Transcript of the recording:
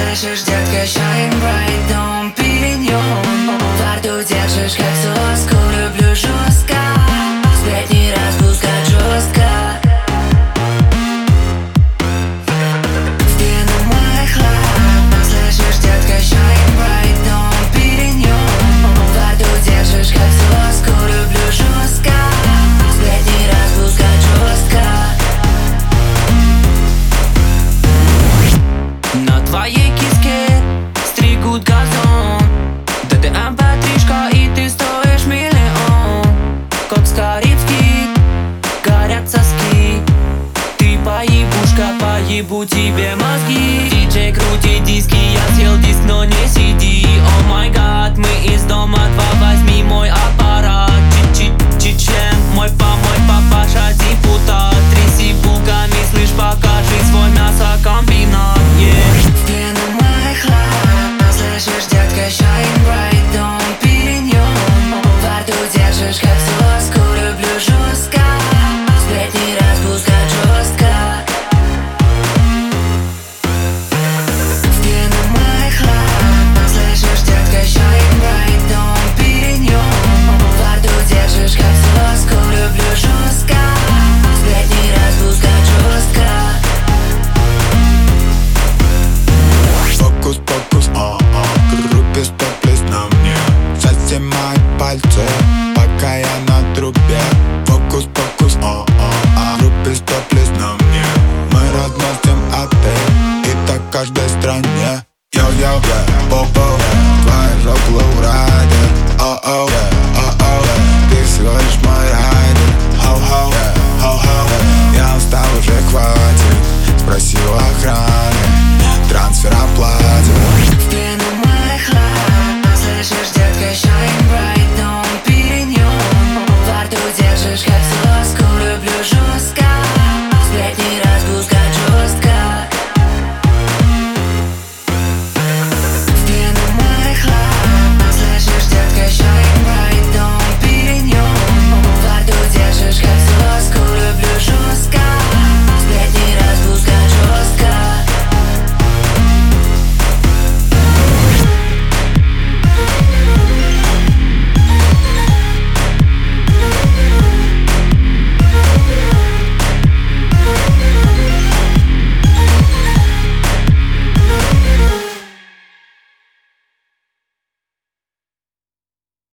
Слышишь, детка, shine bright, дом перенём. Во рту держишь, как соску, люблю жестко. Сплетни распускать жестко. В спину моих лап. Слышишь, детка, shine bright, дом перенём. Во рту держишь, как соску, люблю жестко. Сплетни распускать жестко. На твоей киске стригут газон. Да ты ампатришка, и ты стоишь миллион. Как Скорицкий, горят соски. Ты поебушка, поебу тебе мозги. Диджей, крути диски, я съел диск, но не сиди. О май гад, мы из дома 2, возьми мой аппарат. Чичен, мой папаша депутат. Тряси булками, слышь, покажи свой мясокомбинат. В пену моих лап. Слышишь, детка, shine bright, дом перенём. Во рту держишь, как соску, люблю жестко. Сплетни распускать жестко. В пену моих лап. Слышишь, детка, shine bright, дом перенём. Во рту держишь, как соску, люблю жестко. Сплетни распускать жестко. Фокус-покус, группе стоп-лист на мне. Совсем мои пальцы, пока я на трубе. Фокус-покус, группе стоп-лист на мне. Мы разносим отель, и так в каждой стране. Йо-йо, бо-бо, твой рок лоурайдер. О-о, ты всего лишь мой райдер. Хоу-хоу, я устал, уже хватит. Спроси у охраны, трансфер оплатен. В пену моих лап. Слышишь, детка, shine bright, дом перенём. Во рту держишь, как соску, люблю жестко.